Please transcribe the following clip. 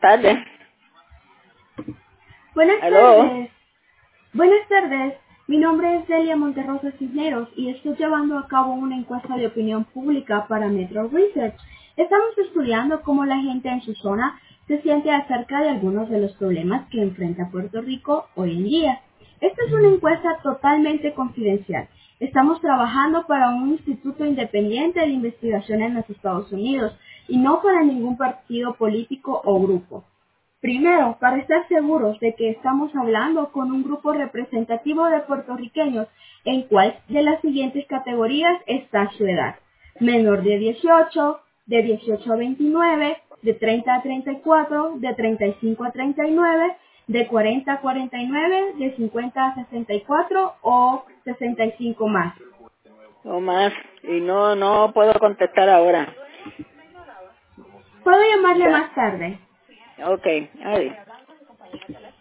tardes. Buenas Aló. tardes. Buenas tardes. Mi nombre es Delia Monterrosa Cisneros y estoy llevando a cabo una encuesta de opinión pública para Metro Research. Estamos estudiando cómo la gente en su zona se siente acerca de algunos de los problemas que enfrenta Puerto Rico hoy en día. Esta es una encuesta totalmente confidencial. Estamos trabajando para un instituto independiente de investigación en los Estados Unidos y no para ningún partido político o grupo. Primero, para estar seguros de que estamos hablando con un grupo representativo de puertorriqueños, en cuál de las siguientes categorías está su edad: menor de 18, de 18 a 29, de 30 a 34, de 35 a 39, de 40 a 49, de 50 a 64 o 65 más. O más. Y no puedo contestar ahora. Puedo llamarle Ya. más tarde. Ok, adiós.